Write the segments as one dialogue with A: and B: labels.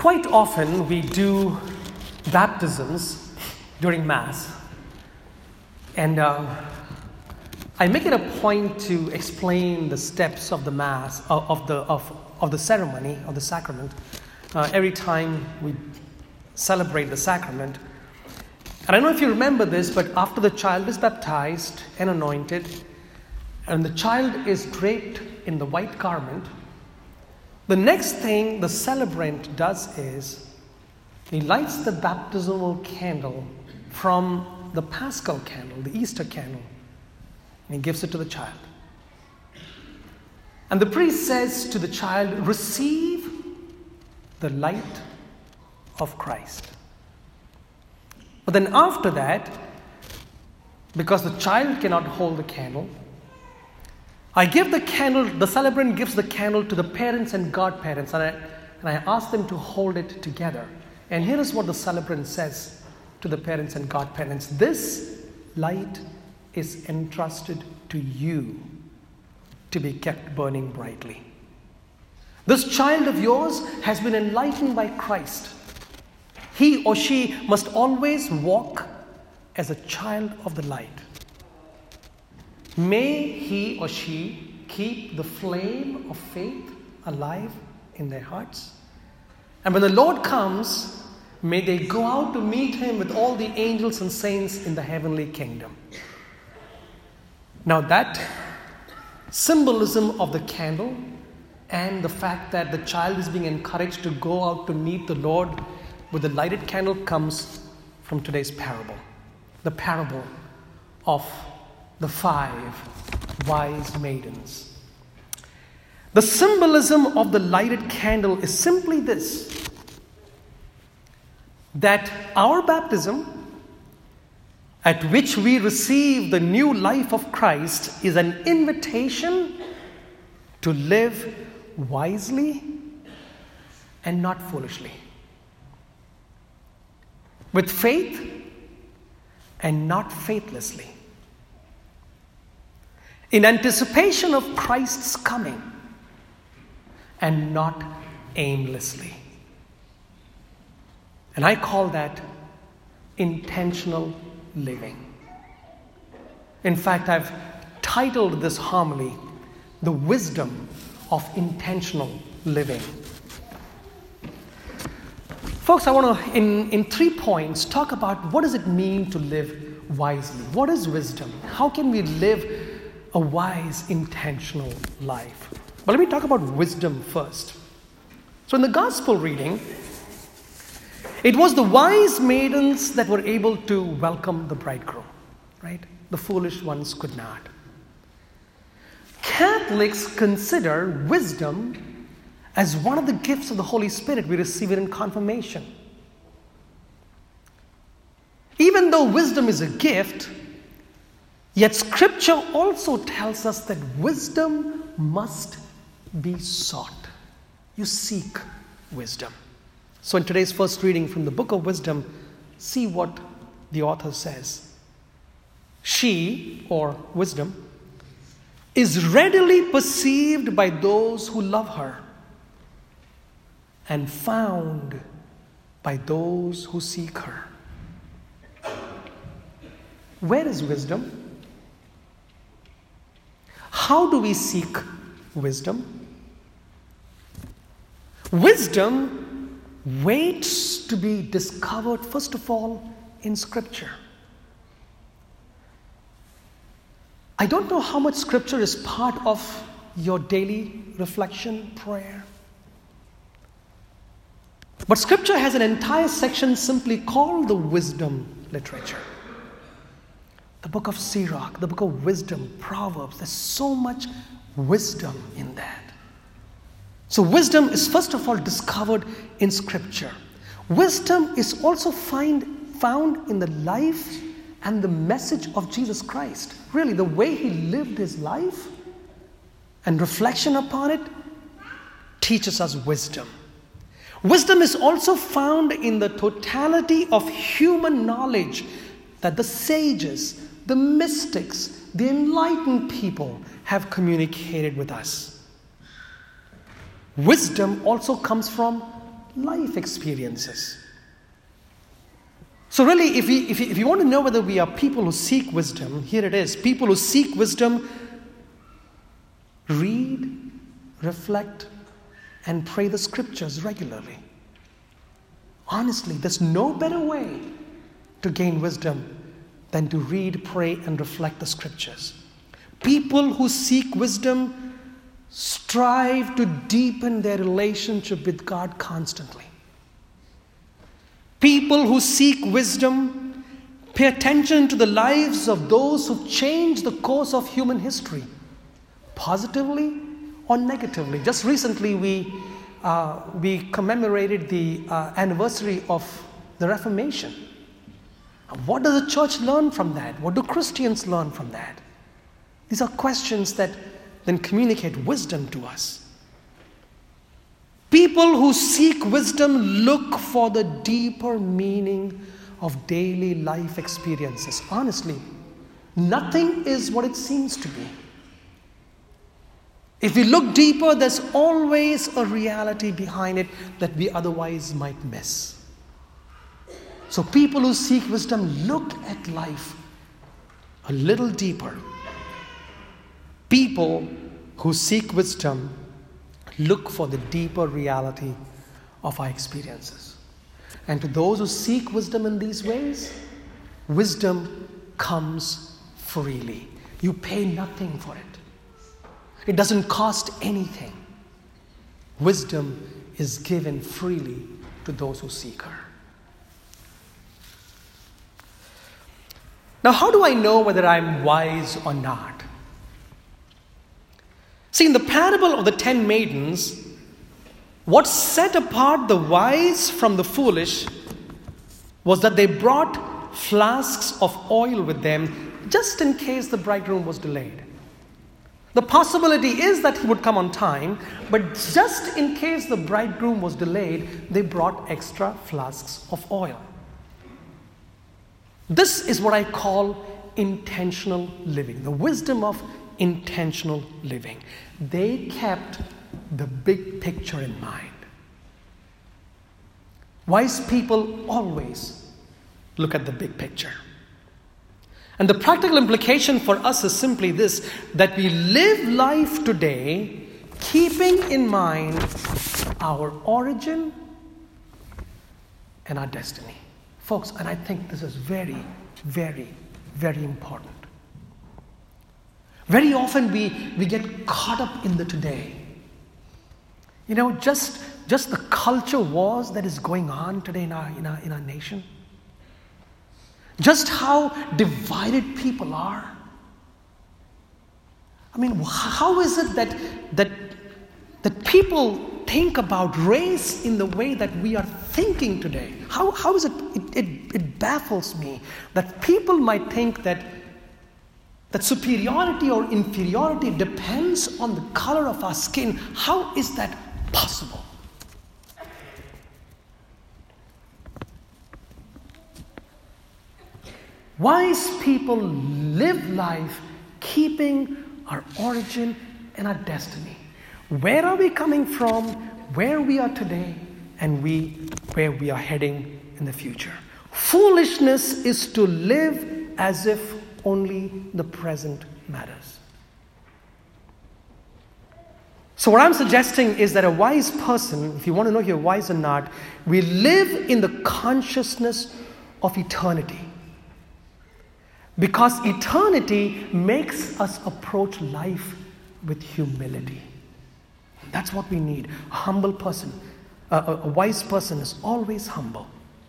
A: Quite often we do baptisms during Mass, and I make it a point to explain the steps of the Mass, of the ceremony, of the sacrament, every time we celebrate the sacrament. And I don't know if you remember this, but after the child is baptized and anointed, and the child is draped in the white garment, the next thing the celebrant does is he lights the baptismal candle from the Paschal candle, the Easter candle, and he gives it to the child. And the priest says to the child, "Receive the light of Christ." But then after that, because the child cannot hold the candle, I give the candle, the celebrant gives the candle to the parents and godparents, and I ask them to hold it together. And here is what the celebrant says to the parents and godparents: "This light is entrusted to you to be kept burning brightly. This child of yours has been enlightened by Christ. He or she must always walk as a child of the light. May he or she keep the flame of faith alive in their hearts. And when the Lord comes, may they go out to meet him with all the angels and saints in the heavenly kingdom." Now that symbolism of the candle and the fact that the child is being encouraged to go out to meet the Lord with the lighted candle comes from today's parable. The parable of the 5 wise maidens. The symbolism of the lighted candle is simply this: that our baptism, at which we receive the new life of Christ, is an invitation to live wisely and not foolishly, with faith and not faithlessly, in anticipation of Christ's coming and not aimlessly. And I call that intentional living. In fact, I've titled this homily, "The Wisdom of Intentional Living." Folks, I want to, in 3 points, talk about what does it mean to live wisely. What is wisdom? How can we live a wise, intentional life? But let me talk about wisdom first. So in the gospel reading, it was the wise maidens that were able to welcome the bridegroom, right? The foolish ones could not. Catholics consider wisdom as one of the gifts of the Holy Spirit. We receive it in confirmation. Even though wisdom is a gift, yet Scripture also tells us that wisdom must be sought. You seek wisdom. So in today's first reading from the book of Wisdom, see what the author says. She, or wisdom, is readily perceived by those who love her and found by those who seek her. Where is wisdom? How do we seek wisdom? Wisdom waits to be discovered, first of all, in Scripture. I don't know how much Scripture is part of your daily reflection, prayer. But Scripture has an entire section simply called the wisdom literature. The book of Sirach, the book of wisdom, Proverbs. There's so much wisdom in that. So wisdom is first of all discovered in Scripture. Wisdom is also found in the life and the message of Jesus Christ. Really, the way he lived his life and reflection upon it teaches us wisdom. Wisdom is also found in the totality of human knowledge that the sages, the mystics, the enlightened people have communicated with us. Wisdom also comes from life experiences. So really, if you want to know whether we are people who seek wisdom, here it is. People who seek wisdom read, reflect, and pray the scriptures regularly. Honestly, there's no better way to gain wisdom than to read, pray, and reflect the scriptures. People who seek wisdom strive to deepen their relationship with God constantly. People who seek wisdom pay attention to the lives of those who've changed the course of human history, positively or negatively. Just recently, we commemorated the anniversary of the Reformation. What does the church learn from that? What do Christians learn from that? These are questions that then communicate wisdom to us. People who seek wisdom look for the deeper meaning of daily life experiences. Honestly, nothing is what it seems to be. If we look deeper, there's always a reality behind it that we otherwise might miss. So people who seek wisdom look at life a little deeper. People who seek wisdom look for the deeper reality of our experiences. And to those who seek wisdom in these ways, wisdom comes freely. You pay nothing for it. It doesn't cost anything. Wisdom is given freely to those who seek her. Now, how do I know whether I'm wise or not? See, in the parable of the 10 maidens, what set apart the wise from the foolish was that they brought flasks of oil with them just in case the bridegroom was delayed. The possibility is that he would come on time, but just in case the bridegroom was delayed, they brought extra flasks of oil. This is what I call intentional living, the wisdom of intentional living. They kept the big picture in mind. Wise people always look at the big picture. And the practical implication for us is simply this, that we live life today keeping in mind our origin and our destiny. Folks, and I think this is very, very, very important. Very often we get caught up in the today. You know, just the culture wars that is going on today in our nation. Just how divided people are. I mean, how is it that people think about race in the way that we are thinking today? How is it? It baffles me that people might think that superiority or inferiority depends on the color of our skin. How is that possible? Wise people live life keeping our origin and our destiny. Where are we coming from, where we are today, and where we are heading in the future. Foolishness is to live as if only the present matters. So what I'm suggesting is that a wise person, if you want to know if you're wise or not, we live in the consciousness of eternity. Because eternity makes us approach life with humility. That's what we need. A humble person, a wise person is always humble.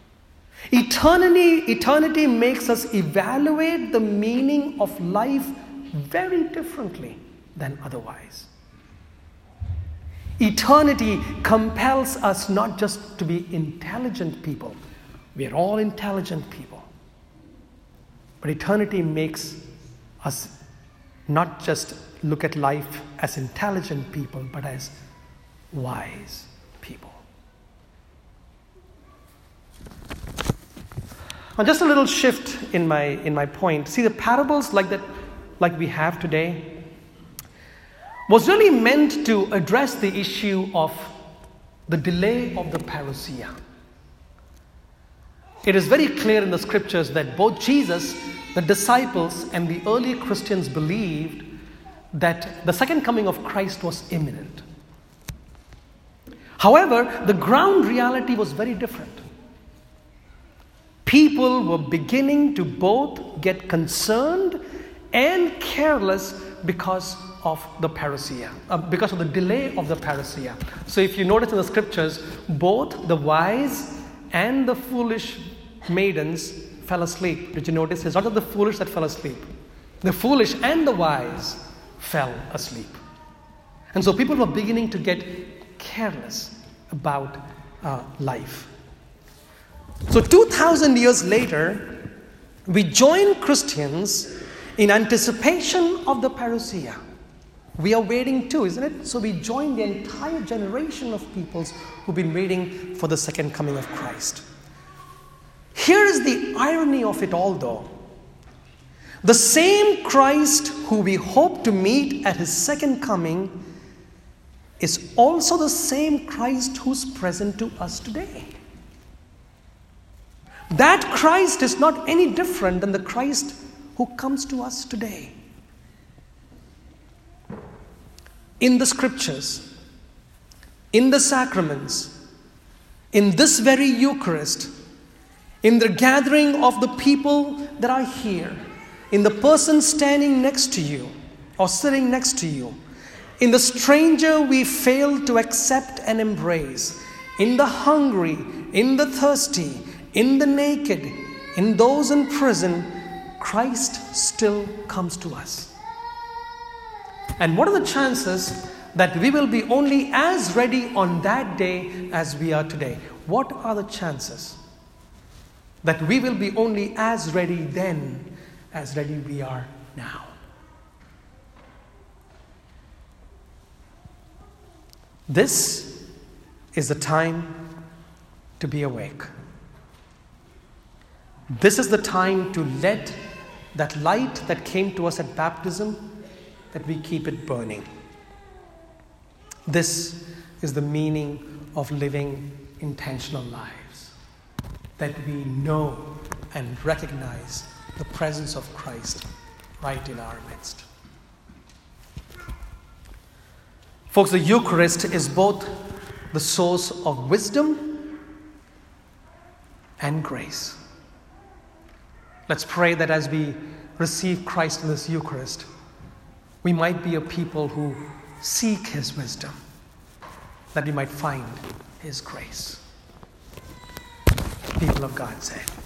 A: Eternity makes us evaluate the meaning of life very differently than otherwise. Eternity compels us not just to be intelligent people. We are all intelligent people. But eternity makes us not just look at life as intelligent people, but as wise people. Now, just a little shift in my point. See, the parables like we have today was really meant to address the issue of the delay of the parousia. It is very clear in the scriptures that both Jesus, the disciples, and the early Christians believed that the second coming of Christ was imminent. However, the ground reality was very different. People were beginning to both get concerned and careless because of the parousia, because of the delay of the parousia. So if you notice in the scriptures, both the wise and the foolish maidens fell asleep. Did you notice? It's not just the foolish that fell asleep. The foolish and the wise fell asleep. And so people were beginning to get careless about life. So 2,000 years later, we join Christians in anticipation of the parousia. We are waiting too, isn't it? So we join the entire generation of peoples who've been waiting for the second coming of Christ. Here is the irony of it all, though. The same Christ who we hope to meet at his second coming is also the same Christ who's present to us today. That Christ is not any different than the Christ who comes to us today. In the scriptures, in the sacraments, in this very Eucharist, in the gathering of the people that are here, in the person standing next to you or sitting next to you, in the stranger we fail to accept and embrace, in the hungry, in the thirsty, in the naked, in those in prison, Christ still comes to us. And what are the chances that we will be only as ready on that day as we are today? What are the chances that we will be only as ready then as ready we are now? This is the time to be awake. This is the time to let that light that came to us at baptism, that we keep it burning. This is the meaning of living intentional lives, that we know and recognize the presence of Christ right in our midst. Folks, the Eucharist is both the source of wisdom and grace. Let's pray that as we receive Christ in this Eucharist, we might be a people who seek his wisdom, that we might find his grace. People of God say,